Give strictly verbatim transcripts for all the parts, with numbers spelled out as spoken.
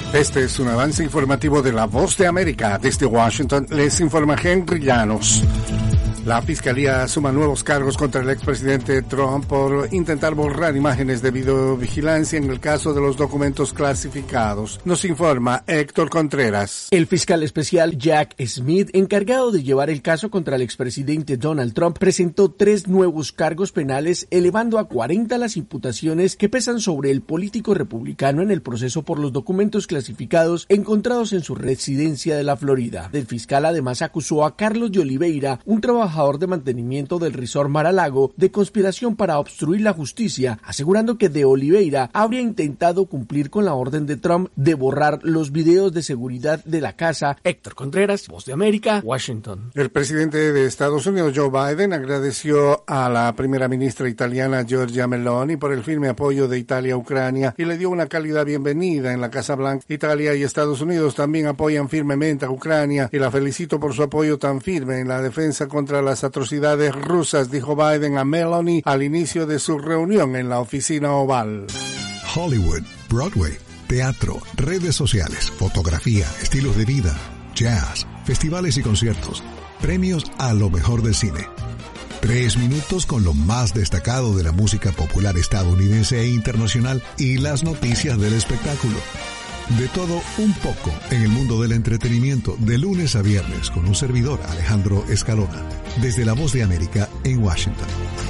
Este es un avance informativo de La Voz de América. Desde Washington les informa Henry Llanos. La Fiscalía suma nuevos cargos contra el expresidente Trump por intentar borrar imágenes de videovigilancia en el caso de los documentos clasificados. Nos informa Héctor Contreras. El fiscal especial Jack Smith, encargado de llevar el caso contra el expresidente Donald Trump, presentó tres nuevos cargos penales, elevando a cuarenta las imputaciones que pesan sobre el político republicano en el proceso por los documentos clasificados encontrados en su residencia de la Florida. El fiscal además acusó a Carlos de Oliveira, un trabajador de mantenimiento del resort Mar-a-Lago, de conspiración para obstruir la justicia, asegurando que de Oliveira habría intentado cumplir con la orden de Trump de borrar los videos de seguridad de la casa. Héctor Contreras, Voz de América, Washington. El presidente de Estados Unidos, Joe Biden, agradeció a la primera ministra italiana Giorgia Meloni por el firme apoyo de Italia a Ucrania y le dio una cálida bienvenida en la Casa Blanca. Italia y Estados Unidos también apoyan firmemente a Ucrania y la felicito por su apoyo tan firme en la defensa contra las atrocidades rusas, dijo Biden a Meloni al inicio de su reunión en la oficina oval. Hollywood, Broadway, teatro, redes sociales, fotografía, estilos de vida, jazz, festivales y conciertos, premios a lo mejor del cine. Tres minutos con lo más destacado de la música popular estadounidense e internacional y las noticias del espectáculo. De todo un poco en el mundo del entretenimiento, de lunes a viernes, con un servidor, Alejandro Escalona, desde La Voz de América en Washington.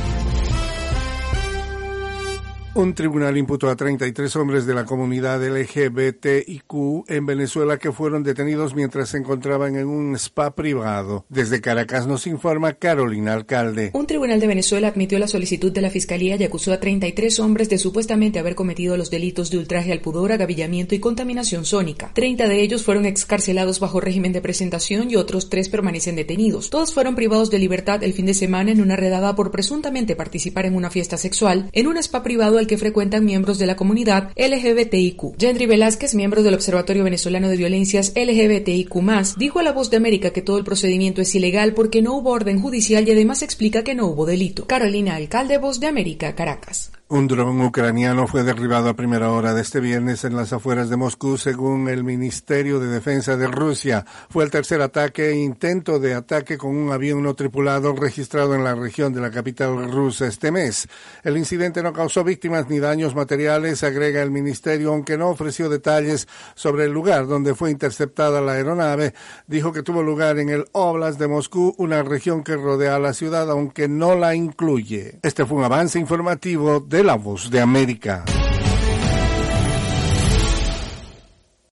Un tribunal imputó a treinta y tres hombres de la comunidad L G B T I Q en Venezuela que fueron detenidos mientras se encontraban en un spa privado. Desde Caracas nos informa Carolina Alcalde. Un tribunal de Venezuela admitió la solicitud de la Fiscalía y acusó a treinta y tres hombres de supuestamente haber cometido los delitos de ultraje al pudor, agavillamiento y contaminación sónica. treinta de ellos fueron excarcelados bajo régimen de presentación y otros tres permanecen detenidos. Todos fueron privados de libertad el fin de semana en una redada por presuntamente participar en una fiesta sexual en un spa privado al que frecuentan miembros de la comunidad L G B T I Q. Gendry Velázquez, miembro del Observatorio Venezolano de Violencias L G B T I Q más, dijo a La Voz de América que todo el procedimiento es ilegal porque no hubo orden judicial y además explica que no hubo delito. Carolina Alcalde, Voz de América, Caracas. Un dron ucraniano fue derribado a primera hora de este viernes en las afueras de Moscú, según el Ministerio de Defensa de Rusia. Fue el tercer ataque e intento de ataque con un avión no tripulado registrado en la región de la capital rusa este mes. El incidente no causó víctimas ni daños materiales, agrega el ministerio, aunque no ofreció detalles sobre el lugar donde fue interceptada la aeronave. Dijo que tuvo lugar en el Oblast de Moscú, una región que rodea a la ciudad, aunque no la incluye. Este fue un avance informativo de La Voz de América.